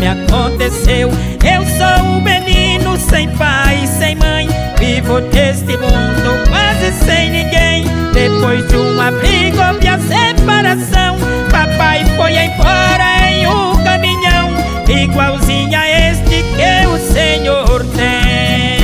me aconteceu. Eu sou um menino sem pai e sem mãe, vivo neste mundo quase sem ninguém. Depois de uma briga houve a separação, papai foi embora em um caminhão, igualzinho a este que o Senhor tem.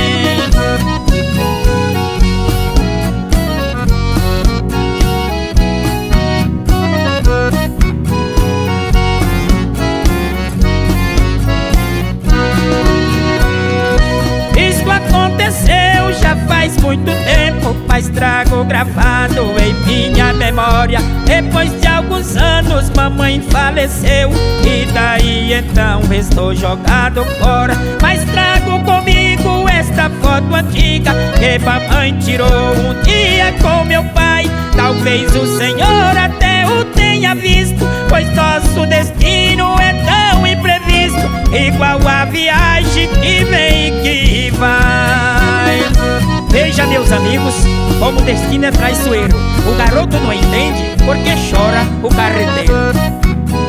Isso aconteceu já faz muito tempo, mas trago gravado em minha memória. Depois de alguns anos mamãe faleceu, e daí então estou jogado fora. Mas trago comigo esta foto antiga que mamãe tirou um dia com meu pai. Talvez o Senhor até o tenha visto, pois nosso destino é tão imprevisto, igual a viagem que vem e que vai. Veja, meus amigos, como o destino é traiçoeiro. O garoto não entende porque chora o carreteiro.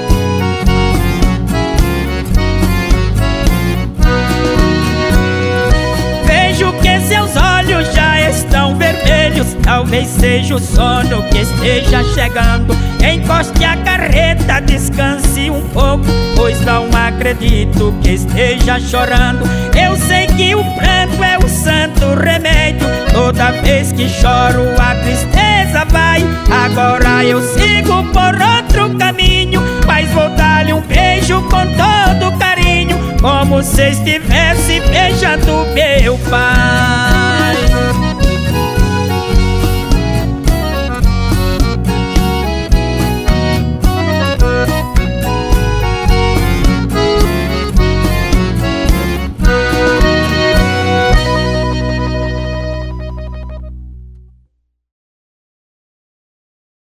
Vejo que seus olhos já estão vermelhos, talvez seja o sono que esteja chegando. Encoste a carreta, descanse um pouco, pois não acredito que esteja chorando. Eu sei que o pranto é o santo remédio, toda vez que choro a tristeza vai. Agora eu sigo por outro caminho, mas vou dar-lhe um beijo com todo carinho, como se estivesse beijando meu pai.